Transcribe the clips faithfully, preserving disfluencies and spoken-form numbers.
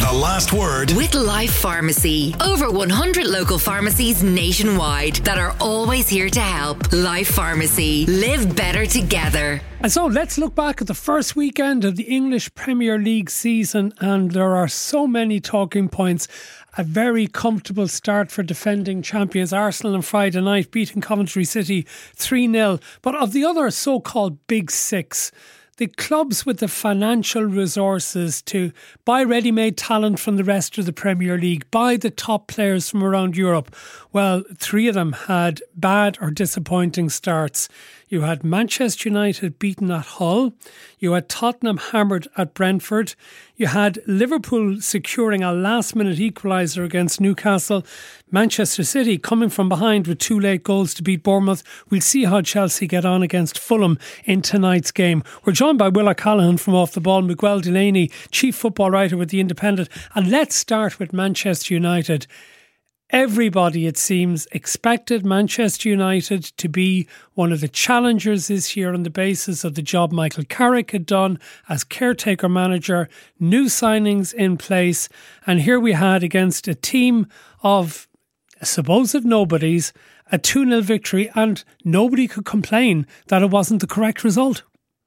the last word with Life Pharmacy. Over one hundred local pharmacies nationwide that are always here to help. Life Pharmacy. Live better together. And so let's look back at the first weekend of the English Premier League season, and there are so many talking points. A very comfortable start for defending champions Arsenal on Friday night, beating Coventry City three nil. But of the other so-called Big Six, the clubs with the financial resources to buy ready-made talent from the rest of the Premier League, buy the top players from around Europe, well, three of them had bad or disappointing starts. You had Manchester United beaten at Hull. You had Tottenham hammered at Brentford. You had Liverpool securing a last-minute equaliser against Newcastle. Manchester City coming from behind with two late goals to beat Bournemouth. We'll see how Chelsea get on against Fulham in tonight's game. We're joined by Will O'Callaghan from Off the Ball, Miguel Delaney, chief football writer with The Independent. And let's start with Manchester United. Everybody, it seems, expected Manchester United to be one of the challengers this year on the basis of the job Michael Carrick had done as caretaker manager, new signings in place. And here we had, against a team of supposed nobodies, a two nil victory, and nobody could complain that it wasn't the correct result.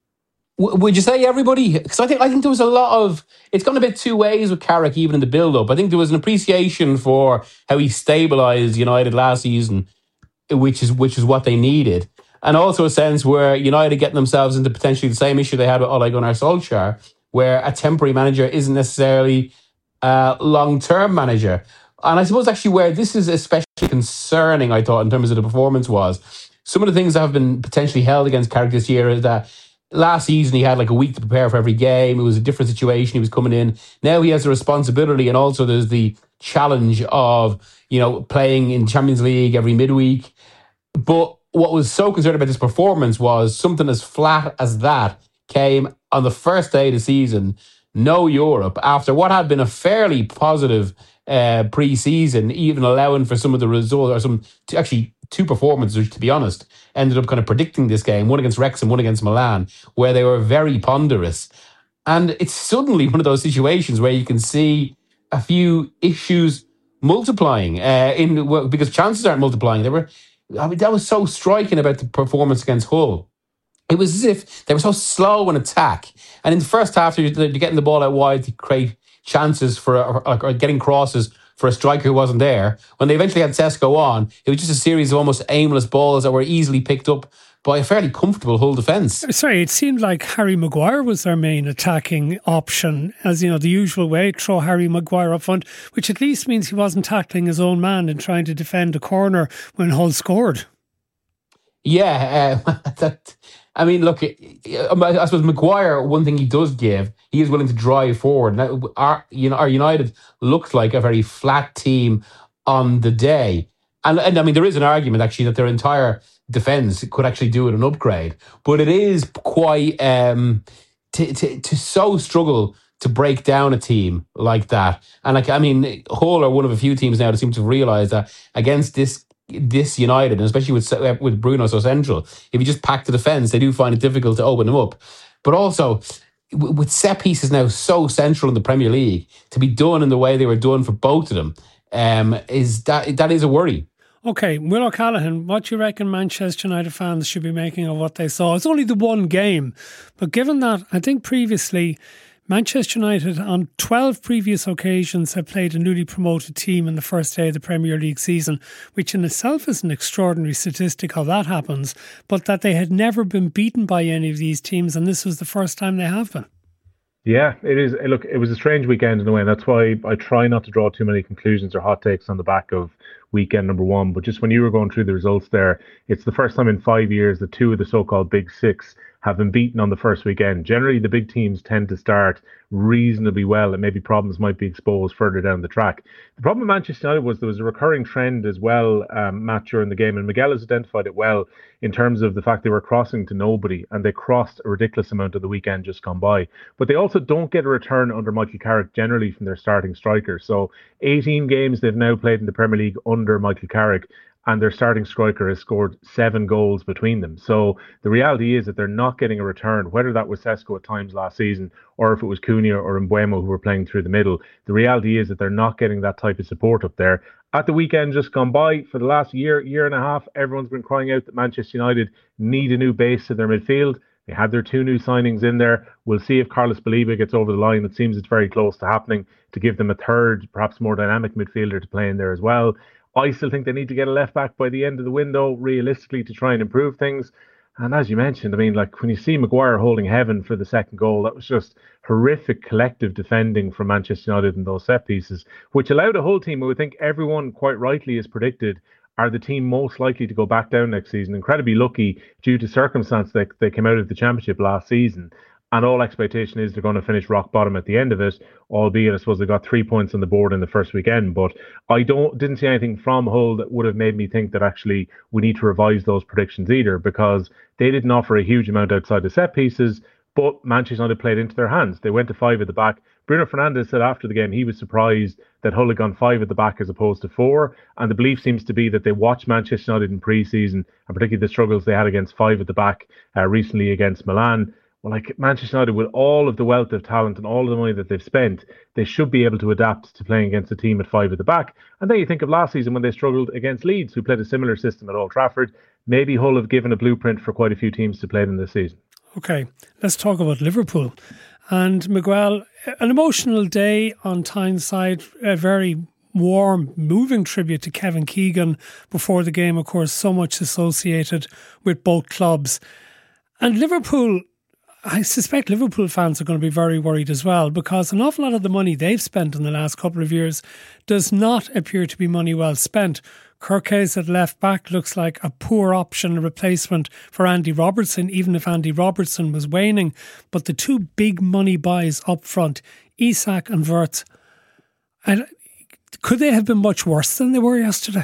Would you say everybody? Because I think I think there was a lot of... It's gone a bit two ways with Carrick, even in the build-up. I think there was an appreciation for how he stabilised United last season, which is which is what they needed. And also a sense where United getting themselves into potentially the same issue they had with Ole Gunnar Solskjaer, where a temporary manager isn't necessarily a long-term manager. And I suppose actually where this is especially concerning, I thought, in terms of the performance was, some of the things that have been potentially held against Carrick this year is that last season, he had like a week to prepare for every game. It was a different situation. He was coming in. Now he has the responsibility, and also there's the challenge of, you know, playing in Champions League every midweek. But what was so concerned about this performance was something as flat as that came on the first day of the season. No Europe, after what had been a fairly positive uh, pre-season, even allowing for some of the results, or some actually two performances, which, to be honest, ended up kind of predicting this game, one against Wrexham, one against Milan, where they were very ponderous. And it's suddenly one of those situations where you can see a few issues multiplying, uh, in well, because chances aren't multiplying. They were, I mean, that was so striking about the performance against Hull. It was as if they were so slow in attack. And in the first half, they're getting the ball out wide to create chances for, or, or getting crosses for a striker who wasn't there. When they eventually had Sesko on, it was just a series of almost aimless balls that were easily picked up by a fairly comfortable Hull defence. Sorry, it seemed like Harry Maguire was their main attacking option, as, you know, the usual way, throw Harry Maguire up front, which at least means he wasn't tackling his own man and trying to defend a corner when Hull scored. Yeah, uh, that... I mean, look, I suppose Maguire, one thing he does give, he is willing to drive forward. Now, our, you know, our United looked like a very flat team on the day. And, and I mean, there is an argument, actually, that their entire defence could actually do it an upgrade. But it is quite... Um, to, to, to so struggle to break down a team like that. And, like, I mean, Hull are one of a few teams now that seem to realise that against this this United, and especially with with Bruno so central, if you just pack the defence, they do find it difficult to open them up. But also, with set pieces now so central in the Premier League, to be done in the way they were done for both of them, um, is that that is a worry. Okay, Will O'Callaghan, what do you reckon Manchester United fans should be making of what they saw? It's only the one game, but given that, I think previously Manchester United on twelve previous occasions have played a newly promoted team in the first day of the Premier League season, which in itself is an extraordinary statistic how that happens, but that they had never been beaten by any of these teams, and this was the first time they have been. Yeah, it is. Look, it was a strange weekend in a way, and that's why I try not to draw too many conclusions or hot takes on the back of weekend number one. But just when you were going through the results there, it's the first time in five years that two of the so-called Big Six have been beaten on the first weekend. Generally, the big teams tend to start reasonably well, and maybe problems might be exposed further down the track. The problem with Manchester United was there was a recurring trend as well, um, Matt, during the game, and Miguel has identified it well in terms of the fact they were crossing to nobody, and they crossed a ridiculous amount of the weekend just gone by. But they also don't get a return under Michael Carrick generally from their starting striker. So eighteen games they've now played in the Premier League under Michael Carrick, and their starting striker has scored seven goals between them. So the reality is that they're not getting a return, whether that was Sesko at times last season or if it was Cunha or Mbeumo who were playing through the middle. The reality is that they're not getting that type of support up there. At the weekend just gone by, for the last year, year and a half, everyone's been crying out that Manchester United need a new base to their midfield. They had their two new signings in there. We'll see if Carlos Baleba gets over the line. It seems it's very close to happening, to give them a third, perhaps more dynamic midfielder to play in there as well. I still think they need to get a left back by the end of the window, realistically, to try and improve things. And as you mentioned, I mean, like when you see Maguire holding heaven for the second goal, that was just horrific collective defending from Manchester United in those set pieces, which allowed a whole team who I think everyone quite rightly has predicted are the team most likely to go back down next season. Incredibly lucky due to circumstance that they came out of the championship last season. And all expectation is they're going to finish rock bottom at the end of it, albeit I suppose they got three points on the board in the first weekend. But I don't didn't see anything from Hull that would have made me think that actually we need to revise those predictions either, because they didn't offer a huge amount outside the set pieces, but Manchester United played into their hands. They went to five at the back. Bruno Fernandes said after the game he was surprised that Hull had gone five at the back as opposed to four. And the belief seems to be that they watched Manchester United in pre-season, and particularly the struggles they had against five at the back uh, recently against Milan. Well, like Manchester United, with all of the wealth of talent and all of the money that they've spent, they should be able to adapt to playing against a team at five at the back. And then you think of last season when they struggled against Leeds, who played a similar system at Old Trafford. Maybe Hull have given a blueprint for quite a few teams to play in this season. Okay, let's talk about Liverpool. And Miguel, an emotional day on Tyneside, a very warm, moving tribute to Kevin Keegan before the game, of course, so much associated with both clubs. And Liverpool, I suspect Liverpool fans are going to be very worried as well, because an awful lot of the money they've spent in the last couple of years does not appear to be money well spent. Kirkes at left back looks like a poor option, a replacement for Andy Robertson, even if Andy Robertson was waning. But the two big money buys up front, Isak and Wirtz, and could they have been much worse than they were yesterday?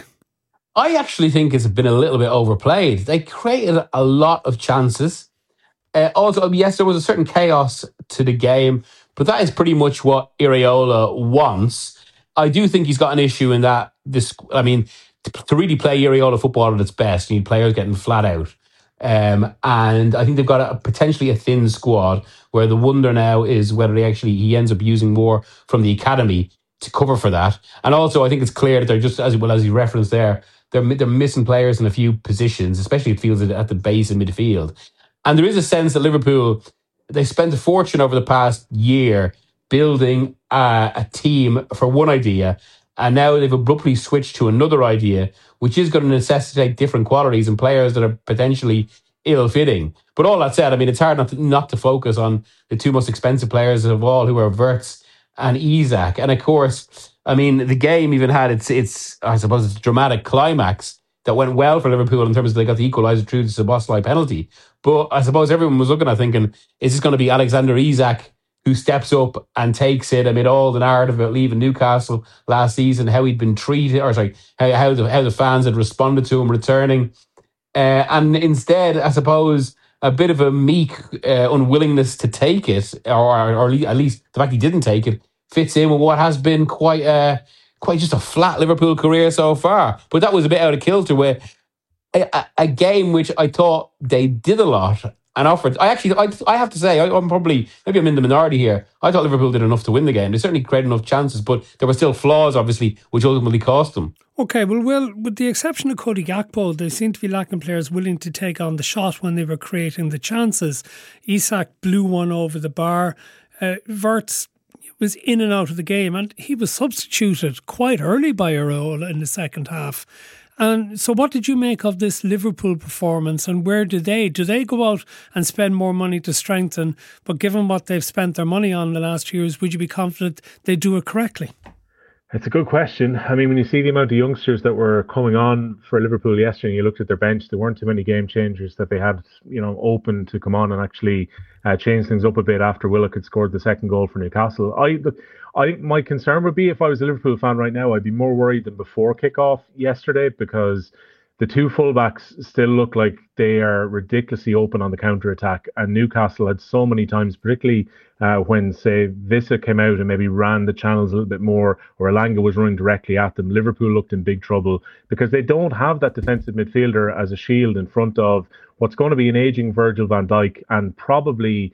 I actually think it's been a little bit overplayed. They created a lot of chances. Uh, also, yes, there was a certain chaos to the game, but that is pretty much what Iraola wants. I do think he's got an issue in that this. I mean, to, to really play Iraola football at its best, you need players getting flat out. Um, and I think they've got a, potentially a thin squad, where the wonder now is whether they actually he ends up using more from the academy to cover for that. And also, I think it's clear that they're just, as well as you referenced there, they're they're missing players in a few positions, especially it feels at the base of midfield. And there is a sense that Liverpool, they spent a fortune over the past year building a, a team for one idea, and now they've abruptly switched to another idea, which is going to necessitate different qualities and players that are potentially ill-fitting. But all that said, I mean, it's hard not to, not to focus on the two most expensive players of all, who are Wirtz and Isak. And of course, I mean, the game even had its, its I suppose, its dramatic climax that went well for Liverpool in terms of they got the equaliser through the Szoboszlai penalty. But I suppose everyone was looking at thinking, is this going to be Alexander Isak who steps up and takes it amid all the narrative about leaving Newcastle last season, how he'd been treated, or sorry, how, how, the, how the fans had responded to him returning. Uh, and instead, I suppose, a bit of a meek uh, unwillingness to take it, or, or at least the fact he didn't take it, fits in with what has been quite a, quite just a flat Liverpool career so far. But that was a bit out of kilter with a, a game which I thought they did a lot and offered. I actually, I, I have to say, I, I'm probably, maybe I'm in the minority here. I thought Liverpool did enough to win the game. They certainly created enough chances, but there were still flaws, obviously, which ultimately cost them. Okay, well, Will, with the exception of Cody Gakpo, they seem to be lacking players willing to take on the shot when they were creating the chances. Isak blew one over the bar. Uh, Wirtz was in and out of the game, and he was substituted quite early by Iraola in the second half. And so what did you make of this Liverpool performance, and where do they, do they go out and spend more money to strengthen? But given what they've spent their money on the last years, would you be confident they do it correctly? It's a good question. I mean, when you see the amount of youngsters that were coming on for Liverpool yesterday, and you looked at their bench, there weren't too many game changers that they had, you know, open to come on and actually uh, change things up a bit after Willock had scored the second goal for Newcastle. I, I think my concern would be, if I was a Liverpool fan right now, I'd be more worried than before kickoff yesterday, because the two fullbacks still look like they are ridiculously open on the counter attack. And Newcastle had so many times, particularly uh, when, say, Vissa came out and maybe ran the channels a little bit more, or Elanga was running directly at them. Liverpool looked in big trouble because they don't have that defensive midfielder as a shield in front of what's going to be an aging Virgil van Dijk, and probably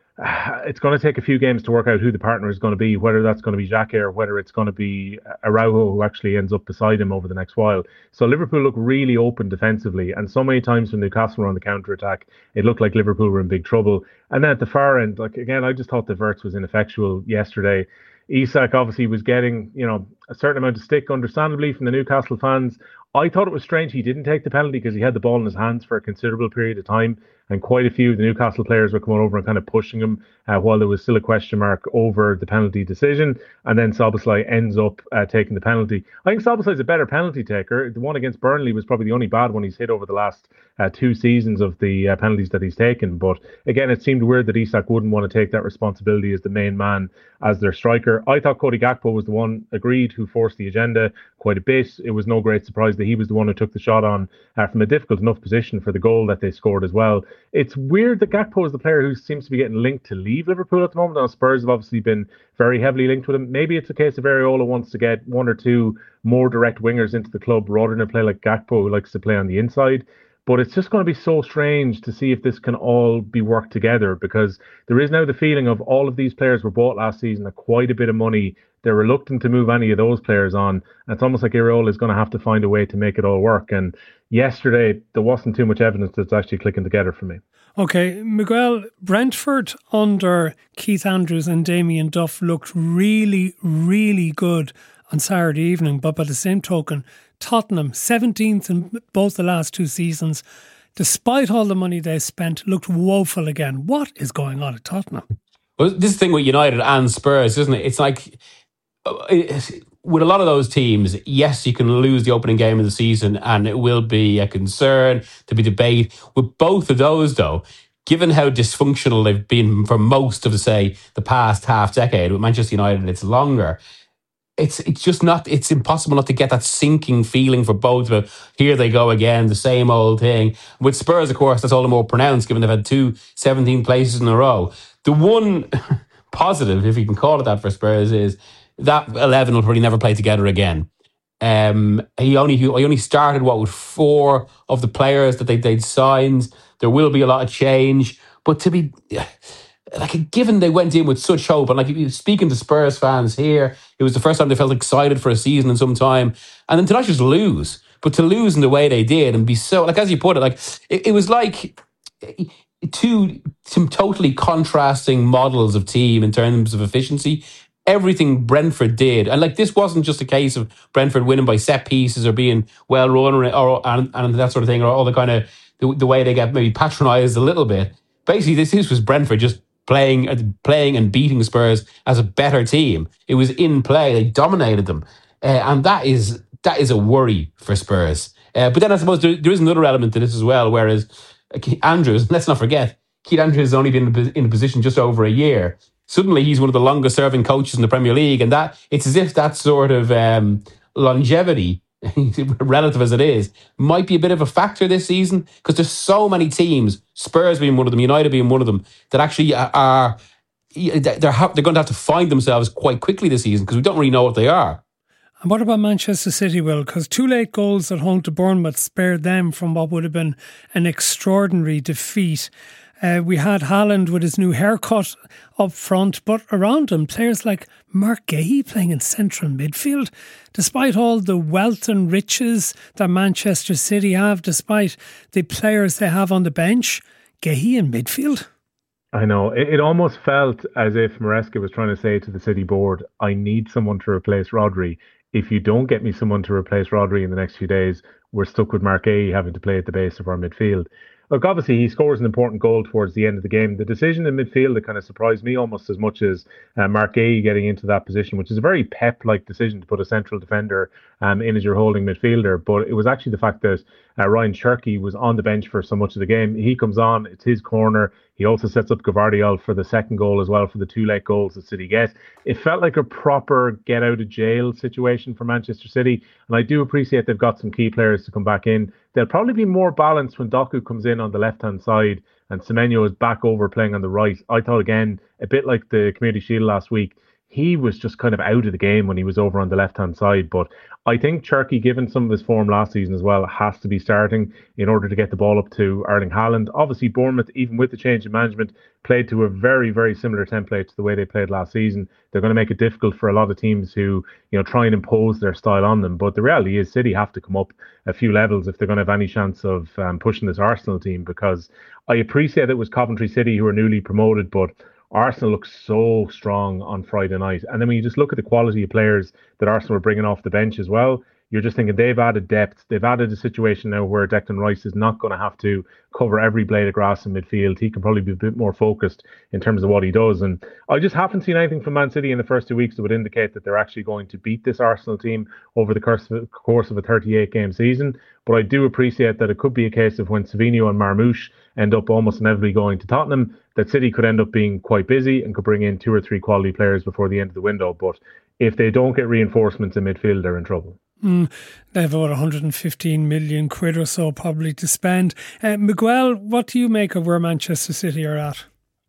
it's going to take a few games to work out who the partner is going to be, whether that's going to be Xhaka or whether it's going to be Araujo who actually ends up beside him over the next while. So Liverpool look really open defensively, and so many times when Newcastle were on the counter-attack, it looked like Liverpool were in big trouble. And then at the far end, like again, I just thought the Wirtz was ineffectual yesterday. Isak obviously was getting, you know, a certain amount of stick, understandably, from the Newcastle fans. I thought it was strange he didn't take the penalty because he had the ball in his hands for a considerable period of time, and quite a few of the Newcastle players were coming over and kind of pushing him uh, while there was still a question mark over the penalty decision. And then Szoboszlai ends up uh, taking the penalty. I think Szoboszlai is a better penalty taker. The one against Burnley was probably the only bad one he's hit over the last uh, two seasons of the uh, penalties that he's taken. But again, it seemed weird that Isak wouldn't want to take that responsibility as the main man, as their striker. I thought Cody Gakpo was the one, agreed, who forced the agenda quite a bit. It was no great surprise that he was the one who took the shot on uh, from a difficult enough position for the goal that they scored as well. It's weird that Gakpo is the player who seems to be getting linked to leave Liverpool at the moment. Now, Spurs have obviously been very heavily linked with him. Maybe it's a case of Areola wants to get one or two more direct wingers into the club rather than a player like Gakpo who likes to play on the inside. But it's just going to be so strange to see if this can all be worked together, because there is now the feeling of all of these players were bought last season at quite a bit of money. They're reluctant to move any of those players on. And it's almost like Areola is going to have to find a way to make it all work. And yesterday, there wasn't too much evidence that's actually clicking together for me. Okay, Miguel, Brentford under Keith Andrews and Damien Duff looked really, really good on Saturday evening. But by the same token, Tottenham, seventeenth in both the last two seasons, despite all the money they spent, looked woeful again. What is going on at Tottenham? Well, this thing with United and Spurs, isn't it? It's like, it's, with a lot of those teams, yes, you can lose the opening game of the season and it will be a concern, to be debate. With both of those, though, given how dysfunctional they've been for most of, say, the past half decade, with Manchester United, it's longer. It's it's just not, it's impossible not to get that sinking feeling for both of them. Here they go again, the same old thing. With Spurs, of course, that's all the more pronounced, given they've had two seventeen places in a row. The one positive, if you can call it that, for Spurs is that eleven will probably never play together again. Um, he only he only started, what, with four of the players that they, they'd signed. There will be a lot of change. But to be... like, given they went in with such hope, and like speaking to Spurs fans here, it was the first time they felt excited for a season in some time, and then to not just lose, but to lose in the way they did and be so, like, as you put it, like it, it was like two some totally contrasting models of team in terms of efficiency. Everything Brentford did, and like this wasn't just a case of Brentford winning by set pieces or being well run or, or and, and that sort of thing, or all the kind of the, the way they get maybe patronised a little bit. Basically, this, this was Brentford just playing playing and beating Spurs as a better team. It was in play. They dominated them. Uh, and that is that is a worry for Spurs. Uh, but then I suppose there, there is another element to this as well, whereas Andrews, let's not forget, Keith Andrews has only been in a position just over a year. Suddenly he's one of the longest serving coaches in the Premier League, and that it's as if that sort of um, longevity, relative as it is, might be a bit of a factor this season, because there's so many teams, Spurs being one of them, United being one of them, that actually are they're they're going to have to find themselves quite quickly this season, because we don't really know what they are. And what about Manchester City, Will? Because two late goals at home to Bournemouth spared them from what would have been an extraordinary defeat. Uh, we had Haaland with his new haircut up front, but around him, players like Mark Gahey playing in central midfield. Despite all the wealth and riches that Manchester City have, despite the players they have on the bench, Gahey in midfield. I know. It, it almost felt as if Maresca was trying to say to the City board, I need someone to replace Rodri. If you don't get me someone to replace Rodri in the next few days, we're stuck with Mark Gahey having to play at the base of our midfield. Look, obviously, he scores an important goal towards the end of the game. The decision in midfield that kind of surprised me almost as much as uh, Mark Gahey getting into that position, which is a very Pep-like decision to put a central defender um, in as your holding midfielder. But it was actually the fact that uh, Ryan Cherky was on the bench for so much of the game. He comes on, it's his corner. He also sets up Gvardiol for the second goal as well, for the two late goals that City get. It felt like a proper get out of jail situation for Manchester City. And I do appreciate they've got some key players to come back in. They'll probably be more balanced when Doku comes in on the left-hand side and Semenyo is back over playing on the right. I thought, again, a bit like the Community Shield last week, he was just kind of out of the game when he was over on the left-hand side. But I think Cherky, given some of his form last season as well, has to be starting in order to get the ball up to Erling Haaland. Obviously, Bournemouth, even with the change in management, played to a very, very similar template to the way they played last season. They're going to make it difficult for a lot of teams who, you know, try and impose their style on them. But the reality is City have to come up a few levels if they're going to have any chance of um, pushing this Arsenal team, because I appreciate it was Coventry City who are newly promoted, but Arsenal looks so strong on Friday night. And then when you just look at the quality of players that Arsenal are bringing off the bench as well, you're just thinking they've added depth. They've added a situation now where Declan Rice is not going to have to cover every blade of grass in midfield. He can probably be a bit more focused in terms of what he does. And I just haven't seen anything from Man City in the first two weeks that would indicate that they're actually going to beat this Arsenal team over the course of, course of a thirty-eight game season. But I do appreciate that it could be a case of when Savinho and Marmoush end up almost inevitably going to Tottenham, that City could end up being quite busy and could bring in two or three quality players before the end of the window. But if they don't get reinforcements in midfield, they're in trouble. Mm, they have about one hundred fifteen million quid or so probably to spend. Uh, Miguel, what do you make of where Manchester City are at?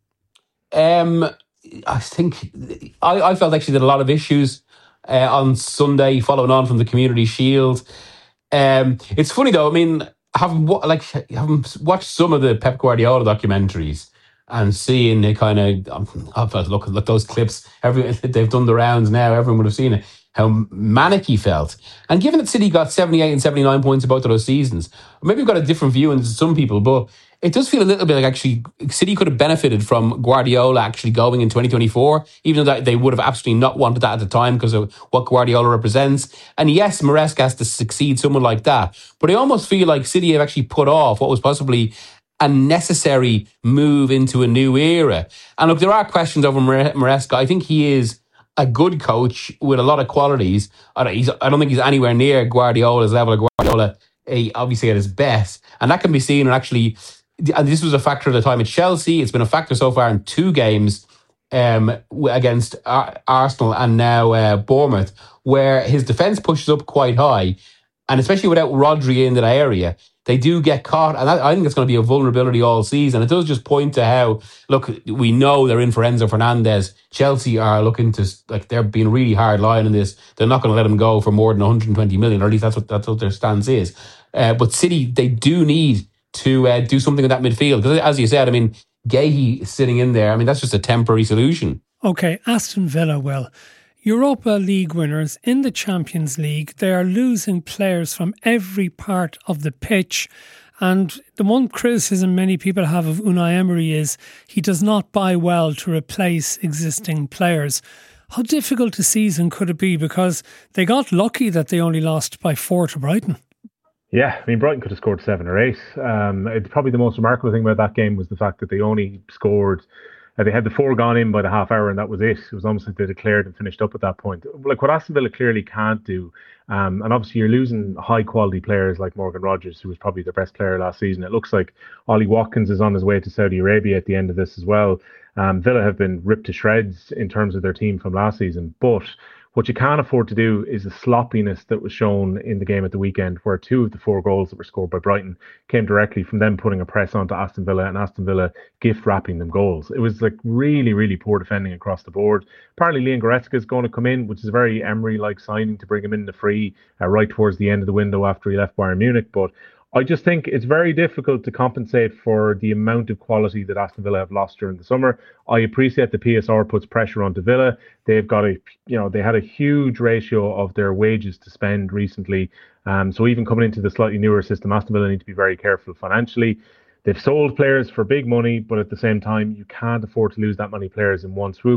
Um, I think I, I felt actually that a lot of issues uh, on Sunday following on from the Community Shield. Um, it's funny though. I mean, having like having watched some of the Pep Guardiola documentaries and seeing the kind of, I felt look look those clips. Every they've done the rounds now. Everyone would have seen it. How manic he felt. And given that City got seventy-eight and seventy-nine points in both of those seasons, maybe we've got a different view than some people, but it does feel a little bit like actually City could have benefited from Guardiola actually going in twenty twenty-four, even though they would have absolutely not wanted that at the time because of what Guardiola represents. And yes, Maresca has to succeed someone like that, but I almost feel like City have actually put off what was possibly a necessary move into a new era. And look, there are questions over Maresca. I think he is a good coach with a lot of qualities. I don't, he's, I don't think he's anywhere near Guardiola's level of Guardiola, eh, obviously at his best. And that can be seen, and actually, and this was a factor at the time at Chelsea. It's been a factor so far in two games um, against Ar- Arsenal and now uh, Bournemouth, where his defence pushes up quite high. And especially without Rodri in that area, they do get caught. And that, I think it's going to be a vulnerability all season. It does just point to how, look, we know they're in for Enzo Fernandez. Chelsea are looking to, like, they're being really hard line in this. They're not going to let him go for more than one hundred twenty million, or at least that's what that's what their stance is. Uh, but City, they do need to uh, do something in that midfield. Because as you said, I mean, Guéhi sitting in there, I mean, that's just a temporary solution. Okay, Aston Villa, well, Europa League winners in the Champions League. They are losing players from every part of the pitch. And the one criticism many people have of Unai Emery is he does not buy well to replace existing players. How difficult a season could it be? Because they got lucky that they only lost by four to Brighton. Yeah, I mean, Brighton could have scored seven or eight. Um, it's probably the most remarkable thing about that game was the fact that they only scored... Uh, they had the four gone in by the half hour, and that was it. It was almost like they declared and finished up at that point. Like what Aston Villa clearly can't do, um, and obviously you're losing high quality players like Morgan Rogers, who was probably their best player last season. It looks like Ollie Watkins is on his way to Saudi Arabia at the end of this as well. Um, Villa have been ripped to shreds in terms of their team from last season, but what you can't afford to do is the sloppiness that was shown in the game at the weekend, where two of the four goals that were scored by Brighton came directly from them putting a press onto Aston Villa and Aston Villa gift wrapping them goals. It was like really, really poor defending across the board. Apparently, Leon Goretzka is going to come in, which is a very Emery-like signing to bring him in the free uh, right towards the end of the window after he left Bayern Munich. But I just think it's very difficult to compensate for the amount of quality that Aston Villa have lost during the summer. I appreciate the P S R puts pressure onto Villa. They've got a, you know, they had a huge ratio of their wages to spend recently. Um, so even coming into the slightly newer system, Aston Villa need to be very careful financially. They've sold players for big money, but at the same time, you can't afford to lose that many players in one swoop.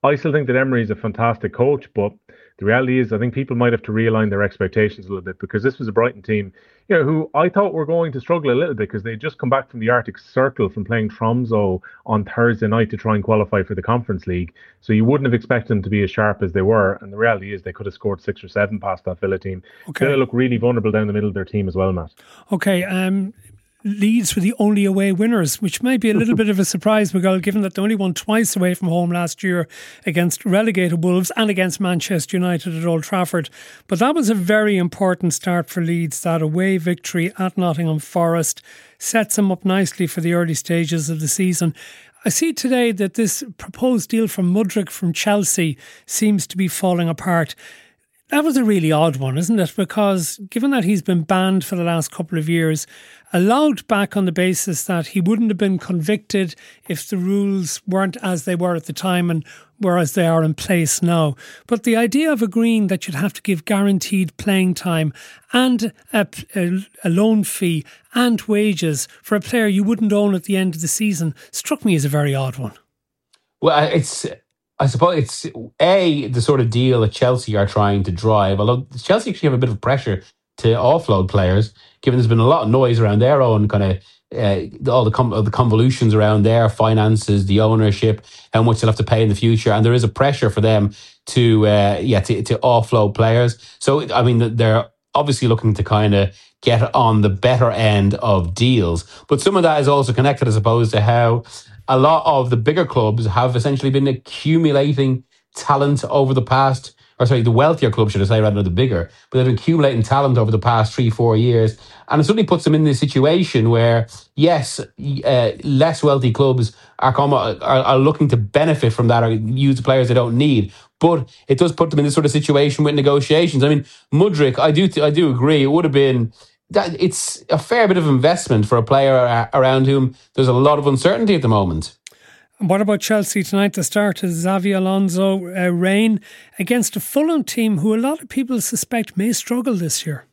I still think that Emery is a fantastic coach, but the reality is I think people might have to realign their expectations a little bit, because this was a Brighton team, you know, who I thought were going to struggle a little bit because they just come back from the Arctic Circle from playing Tromsø on Thursday night to try and qualify for the Conference League. So you wouldn't have expected them to be as sharp as they were. And the reality is they could have scored six or seven past that Villa team. Okay. Villa look really vulnerable down the middle of their team as well, Matt. Okay, um... Leeds were the only away winners, which might be a little bit of a surprise, Miguel, given that they only won twice away from home last year against relegated Wolves and against Manchester United at Old Trafford. But that was a very important start for Leeds. That away victory at Nottingham Forest sets them up nicely for the early stages of the season. I see today that this proposed deal from Mudryk from Chelsea seems to be falling apart. That was a really odd one, isn't it? Because given that he's been banned for the last couple of years, allowed back on the basis that he wouldn't have been convicted if the rules weren't as they were at the time and were as they are in place now. But the idea of agreeing that you'd have to give guaranteed playing time and a, a, a loan fee and wages for a player you wouldn't own at the end of the season struck me as a very odd one. Well, it's... I suppose it's A, the sort of deal that Chelsea are trying to drive, although Chelsea actually have a bit of pressure to offload players, given there's been a lot of noise around their own kind of, uh, all the, com- the convolutions around their finances, the ownership, how much they'll have to pay in the future. And there is a pressure for them to, uh, yeah, to, to offload players. So, I mean, they're obviously looking to kind of get on the better end of deals. But some of that is also connected, I suppose, to how a lot of the bigger clubs have essentially been accumulating talent over the past, or sorry, the wealthier clubs, should I say, rather than the bigger, but they've been accumulating talent over the past three, four years. And it suddenly puts them in this situation where, yes, uh, less wealthy clubs are, come, are, are looking to benefit from that or use the players they don't need. But it does put them in this sort of situation with negotiations. I mean, Mudryk, I do, I do agree, it would have been, that it's a fair bit of investment for a player around whom there's a lot of uncertainty at the moment. And what about Chelsea tonight? The start is Xavi Alonso uh, reign against a Fulham team who a lot of people suspect may struggle this year.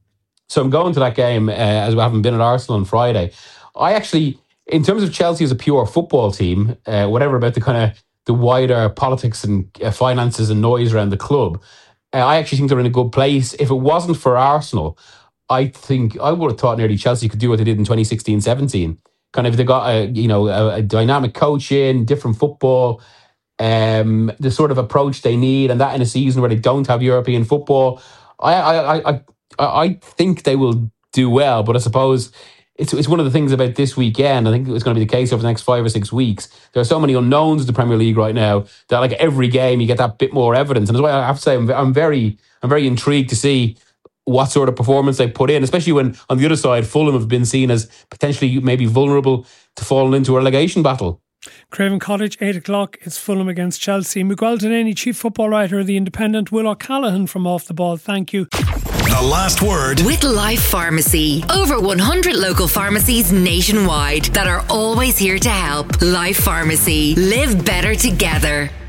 So I'm going to that game uh, as we haven't been at Arsenal on Friday. I actually, in terms of Chelsea as a pure football team, uh, whatever about the kind of the wider politics and uh, finances and noise around the club, uh, I actually think they're in a good place. If it wasn't for Arsenal, I think I would have thought nearly Chelsea could do what they did in twenty sixteen seventeen. Kind of, they got a you know a, a dynamic coach in, different football, um, the sort of approach they need, and that in a season where they don't have European football. I I I I, I think they will do well, but I suppose it's it's one of the things about this weekend. I think it's going to be the case over the next five or six weeks. There are so many unknowns in the Premier League right now that like every game you get that bit more evidence, and that's why I have to say I'm, I'm very I'm very intrigued to see what sort of performance they put in, especially when on the other side, Fulham have been seen as potentially maybe vulnerable to falling into a relegation battle. Craven Cottage, eight o'clock, it's Fulham against Chelsea. Miguel Delaney, Chief Football Writer of The Independent, Will O'Callaghan from Off the Ball, thank you. The last word with Life Pharmacy. Over one hundred local pharmacies nationwide that are always here to help. Life Pharmacy. Live better together.